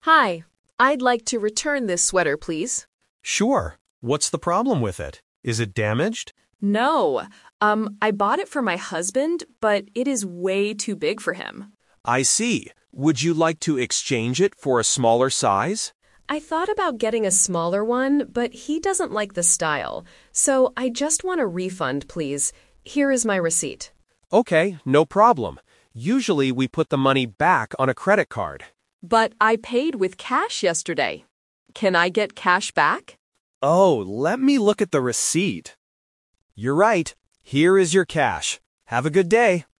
Hi, I'd like to return this sweater, please. Sure. What's the problem with it? Is it damaged? No, I bought it for my husband, but it is way too big for him. I see. Would you like to exchange it for a smaller size? I thought about getting a smaller one, but he doesn't like the style. So I just want a refund, please. Here is my receipt. Okay, no problem. Usually we put the money back on a credit card. But I paid with cash yesterday. Can I get cash back? Oh, let me look at the receipt. You're right. Here is your cash. Have a good day.